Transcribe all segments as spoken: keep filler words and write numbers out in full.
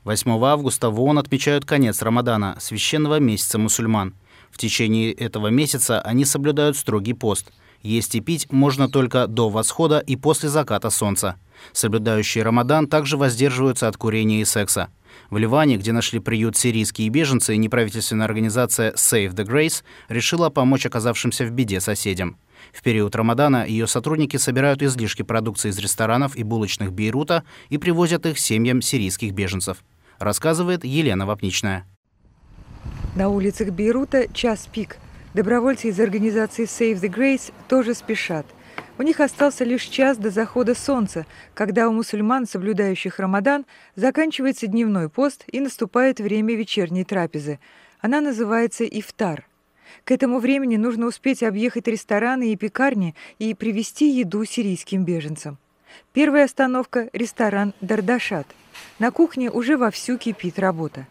восьмого августа в ООН отмечают конец Рамадана, священного месяца мусульман. В течение этого месяца они соблюдают строгий пост. Есть и пить можно только до восхода и после заката солнца. Соблюдающие Рамадан также воздерживаются от курения и секса. В Ливане, где нашли приют сирийские беженцы, неправительственная организация Save the Grace решила помочь оказавшимся в беде соседям. В период Рамадана ее сотрудники собирают излишки продукции из ресторанов и булочных Бейрута и привозят их семьям сирийских беженцев. Рассказывает Елена Вапничная. На улицах Бейрута час пик. Добровольцы из организации Save the Grace тоже спешат. У них остался лишь час до захода солнца, когда у мусульман, соблюдающих Рамадан, заканчивается дневной пост и наступает время вечерней трапезы. Она называется ифтар. К этому времени нужно успеть объехать рестораны и пекарни и привезти еду сирийским беженцам. Первая остановка – ресторан «Дардашат». На кухне уже вовсю кипит работа.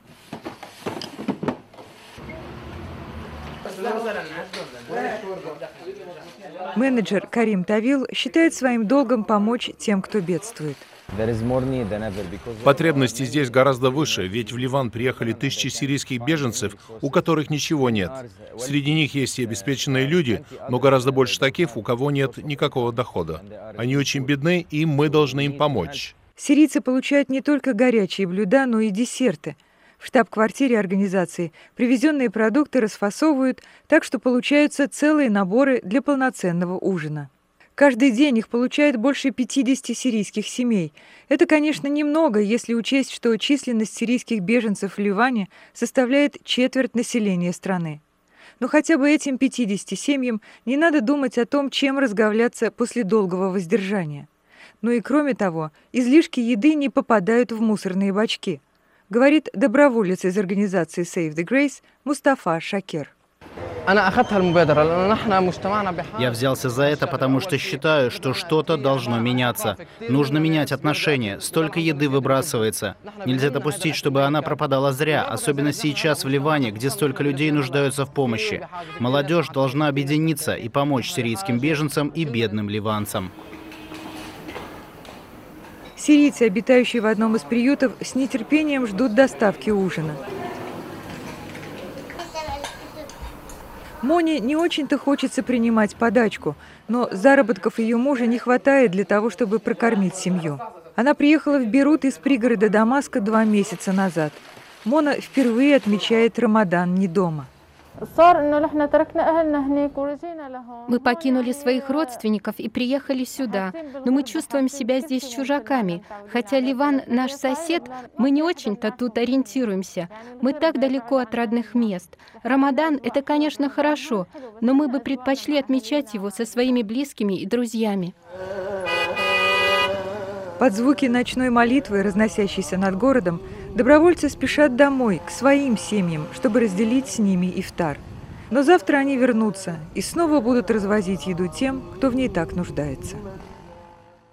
Менеджер Карим Тавил считает своим долгом помочь тем, кто бедствует. Потребности здесь гораздо выше, ведь в Ливан приехали тысячи сирийских беженцев, у которых ничего нет. Среди них есть и обеспеченные люди, но гораздо больше таких, у кого нет никакого дохода. Они очень бедны, и мы должны им помочь. Сирийцы получают не только горячие блюда, но и десерты. В штаб-квартире организации привезенные продукты расфасовывают, так что получаются целые наборы для полноценного ужина. Каждый день их получает больше пятидесяти сирийских семей. Это, конечно, немного, если учесть, что численность сирийских беженцев в Ливане составляет четверть населения страны. Но хотя бы этим пятидесяти семьям не надо думать о том, чем разговляться после долгого воздержания. Ну и кроме того, излишки еды не попадают в мусорные бачки, говорит доброволец из организации Save the Grace Мустафа Шакер. Я взялся за это, потому что считаю, что что-то должно меняться. Нужно менять отношения. Столько еды выбрасывается. Нельзя допустить, чтобы она пропадала зря, особенно сейчас в Ливане, где столько людей нуждаются в помощи. Молодежь должна объединиться и помочь сирийским беженцам и бедным ливанцам. Сирийцы, обитающие в одном из приютов, с нетерпением ждут доставки ужина. Моне не очень-то хочется принимать подачку, но заработков ее мужа не хватает для того, чтобы прокормить семью. Она приехала в Бейрут из пригорода Дамаска два месяца назад. Мона впервые отмечает Рамадан не дома. Мы покинули своих родственников и приехали сюда, но мы чувствуем себя здесь чужаками. Хотя Ливан наш сосед, мы не очень-то тут ориентируемся. Мы так далеко от родных мест. Рамадан — это, конечно, хорошо, но мы бы предпочли отмечать его со своими близкими и друзьями. Под звуки ночной молитвы, разносящейся над городом, добровольцы спешат домой, к своим семьям, чтобы разделить с ними ифтар. Но завтра они вернутся и снова будут развозить еду тем, кто в ней так нуждается.